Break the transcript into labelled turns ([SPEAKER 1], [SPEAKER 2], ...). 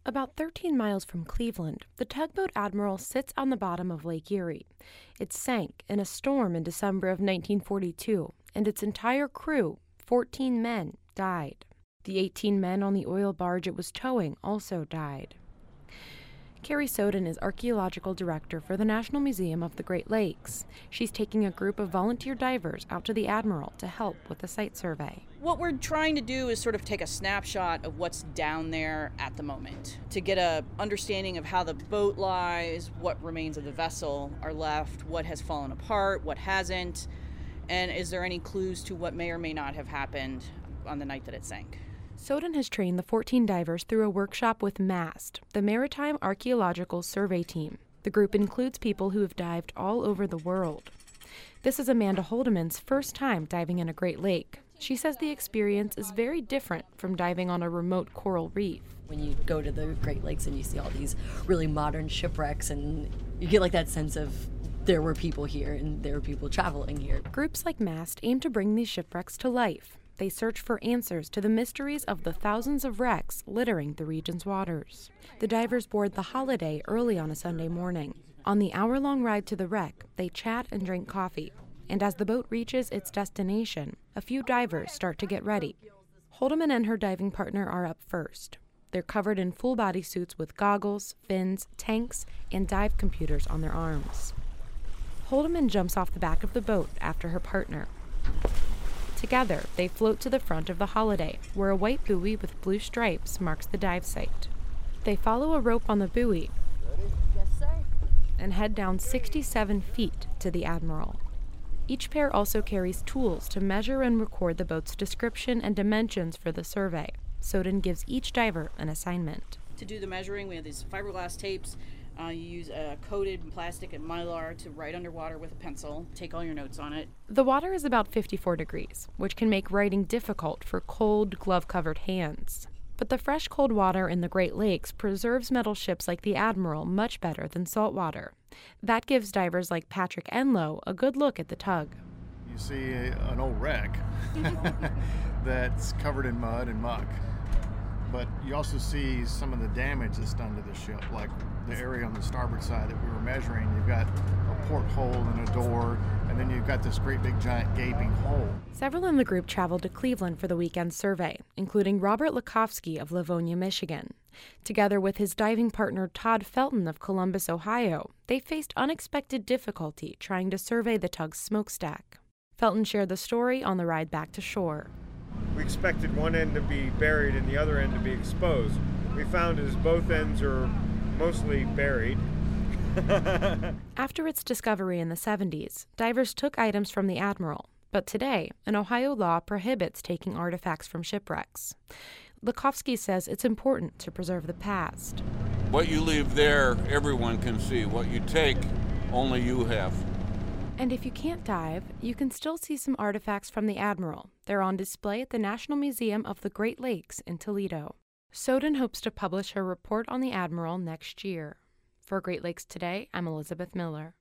[SPEAKER 1] About 13 miles from Cleveland, the tugboat Admiral sits on the bottom of Lake Erie. It sank in a storm in December of 1942, and its entire crew, 14 men, died. The 18 men on the oil barge it was towing also died. Carrie Soden is archaeological director for the National Museum of the Great Lakes. She's taking a group of volunteer divers out to the Admiral to help with the site survey.
[SPEAKER 2] What we're trying to do is sort of take a snapshot of what's down there at the moment to get a understanding of how the boat lies, what remains of the vessel are left, what has fallen apart, what hasn't, and is there any clues to what may or may not have happened on the night that it sank.
[SPEAKER 1] Soden has trained the 14 divers through a workshop with MAST, the Maritime Archaeological Survey Team. The group includes people who have dived all over the world. This is Amanda Holdeman's first time diving in a Great Lake. She says the experience is very different from diving on a remote coral reef.
[SPEAKER 3] When you go to the Great Lakes and you see all these really modern shipwrecks, and you get like that sense of there were people here and there were people traveling here.
[SPEAKER 1] Groups like MAST aim to bring these shipwrecks to life. They search for answers to the mysteries of the thousands of wrecks littering the region's waters. The divers board the Holiday early on a Sunday morning. On the hour-long ride to the wreck, they chat and drink coffee. And as the boat reaches its destination, a few divers start to get ready. Holdeman and her diving partner are up first. They're covered in full-body suits with goggles, fins, tanks, and dive computers on their arms. Holdeman jumps off the back of the boat after her partner. Together, they float to the front of the Holiday, where a white buoy with blue stripes marks the dive site. They follow a rope on the buoy and head down 67 feet to the Admiral. Each pair also carries tools to measure and record the boat's description and dimensions for the survey. Soden gives each diver an assignment.
[SPEAKER 2] To do the measuring, we have these fiberglass tapes. You use a coated plastic and mylar to write underwater with a pencil. Take all your notes on it.
[SPEAKER 1] The water is about 54 degrees, which can make writing difficult for cold, glove-covered hands. But the fresh, cold water in the Great Lakes preserves metal ships like the Admiral much better than salt water. That gives divers like Patrick Enlow a good look at the tug.
[SPEAKER 4] You see an old wreck that's covered in mud and muck. But you also see some of the damage that's done to the ship, like the area on the starboard side that we were measuring. You've got a porthole and a door, and then you've got this great big giant gaping hole.
[SPEAKER 1] Several in the group traveled to Cleveland for the weekend survey, including Robert Lakofsky of Livonia, Michigan. Together with his diving partner Todd Felton of Columbus, Ohio, they faced unexpected difficulty trying to survey the tug's smokestack. Felton shared the story on the ride back to shore.
[SPEAKER 5] We expected one end to be buried and the other end to be exposed. We found is both ends are mostly buried.
[SPEAKER 1] After its discovery in the 70s, divers took items from the Admiral, but today, an Ohio law prohibits taking artifacts from shipwrecks. Lakofsky says it's important to preserve the past.
[SPEAKER 6] What you leave there, everyone can see. What you take, only you have.
[SPEAKER 1] And if you can't dive, you can still see some artifacts from the Admiral. They're on display at the National Museum of the Great Lakes in Toledo. Soden hopes to publish her report on the Admiral next year. For Great Lakes Today, I'm Elizabeth Miller.